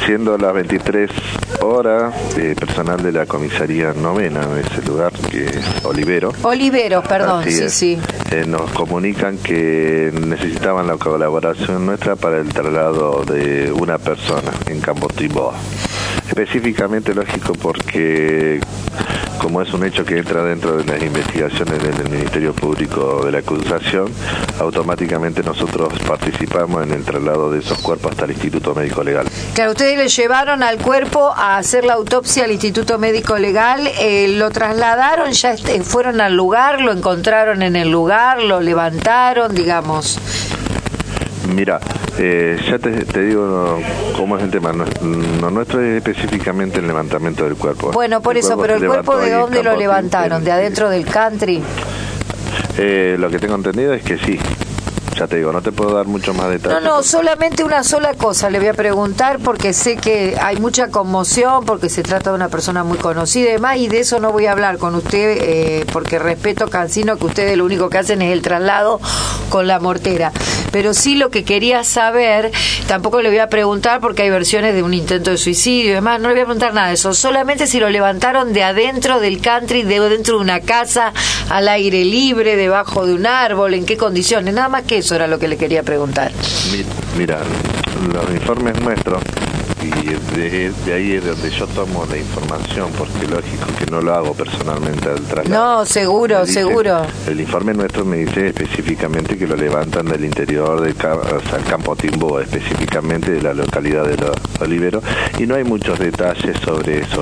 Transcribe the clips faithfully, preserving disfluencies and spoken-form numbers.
siendo las veintitrés horas, eh, personal de la comisaría novena de ese lugar, que es Olivero. Olivero, perdón, Así sí, es. sí. Eh, nos comunican que necesitaban la colaboración nuestra para el traslado de una persona en Campotimbo. Específicamente, lógico, porque como es un hecho que entra dentro de las investigaciones del Ministerio Público de la acusación, automáticamente nosotros participamos en el traslado de esos cuerpos hasta el Instituto Médico Legal. Claro, ustedes le llevaron al cuerpo a hacer la autopsia al Instituto Médico Legal, eh, lo trasladaron, ya est- fueron al lugar, lo encontraron en el lugar, lo levantaron, digamos. Mira, eh, ya te, te digo cómo es el tema. No, no nuestro es específicamente el levantamiento del cuerpo. Bueno, por el eso, pero el cuerpo, ¿de dónde lo levantaron? ¿De adentro del country? Eh, lo que tengo entendido es que sí. Ya te digo, no te puedo dar mucho más detalles. No, no, solamente una sola cosa le voy a preguntar, porque sé que hay mucha conmoción, porque se trata de una persona muy conocida y demás, y de eso no voy a hablar con usted, eh, porque respeto, Cancino, que ustedes lo único que hacen es el traslado con la mortera. Pero sí lo que quería saber, tampoco le voy a preguntar porque hay versiones de un intento de suicidio y demás, no le voy a preguntar nada de eso, solamente si lo levantaron de adentro del country, de dentro de una casa, al aire libre, debajo de un árbol, en qué condiciones, nada más que eso era lo que le quería preguntar. Mira, los informes nuestros, y de, de ahí es donde yo tomo la información, porque lógico que no lo hago personalmente al traslado. No, seguro, dice, seguro. El informe nuestro me dice específicamente que lo levantan del interior del o sea, Campotimbo, específicamente de la localidad de Los Oliveros, y no hay muchos detalles sobre eso,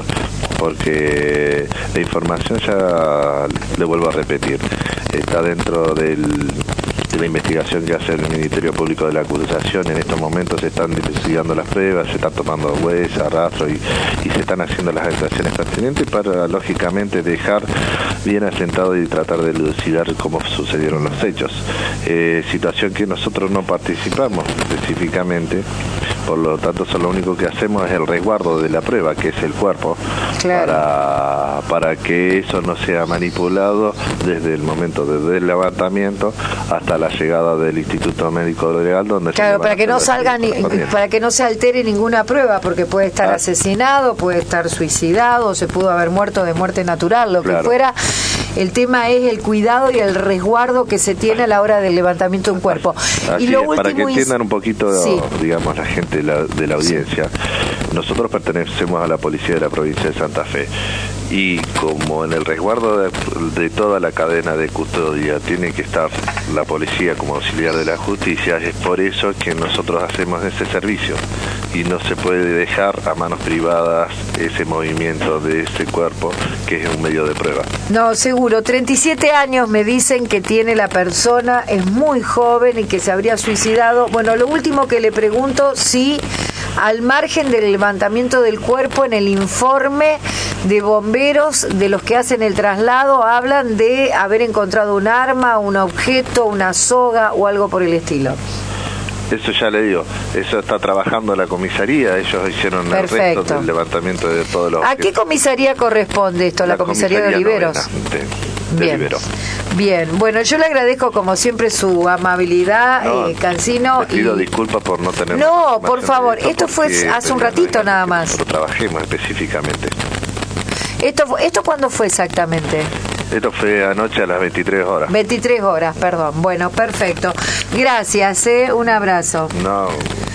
porque la información, ya le vuelvo a repetir, está dentro del de la investigación que hace el Ministerio Público de la acusación. En estos momentos se están investigando las pruebas, se están tomando huellas, rastros y, y se están haciendo las actuaciones pertinentes para, lógicamente, dejar bien asentado y tratar de elucidar cómo sucedieron los hechos. Eh, situación que nosotros no participamos específicamente, por lo tanto, solo lo único que hacemos es el resguardo de la prueba, que es el cuerpo, claro, para, para que eso no sea manipulado desde el momento del levantamiento hasta la llegada del Instituto Médico Legal, donde claro, para que no salga ni, para que no se altere ninguna prueba, porque puede estar ah. asesinado, puede estar suicidado, se pudo haber muerto de muerte natural, lo claro. que fuera. El tema es el cuidado y el resguardo que se tiene a la hora del levantamiento de un cuerpo. Así y lo es, último para que entiendan un poquito, sí. digamos, la gente de la, de la audiencia, sí. Nosotros pertenecemos a la policía de la provincia de Santa Fe, y como en el resguardo de, de toda la cadena de custodia tiene que estar la policía como auxiliar de la justicia, es por eso que nosotros hacemos ese servicio, y no se puede dejar a manos privadas ese movimiento de ese cuerpo, que es un medio de prueba. No, seguro. treinta y siete años me dicen que tiene la persona, es muy joven y que se habría suicidado. Bueno, lo último que le pregunto, si al margen del levantamiento del cuerpo, en el informe de bomberos de los que hacen el traslado, hablan de haber encontrado un arma, un objeto, una soga o algo por el estilo. Eso ya le digo, eso está trabajando la comisaría, ellos hicieron Perfecto. el resto del levantamiento de todos los... ¿A qué comisaría corresponde esto? ¿La, la comisaría, comisaría de Oliveros? Novena, de, de Bien. Olivero. Bien, bueno, yo le agradezco como siempre su amabilidad, no, eh, Cancino. Le pido y... disculpas por no tener... No, por favor, esto, esto fue hace un ratito nada más. Nosotros trabajemos específicamente. ¿Esto, ¿Esto cuándo fue exactamente? Esto fue anoche a las veintitrés horas. veintitrés horas, perdón. Bueno, perfecto. Gracias, ¿eh? Un abrazo. No.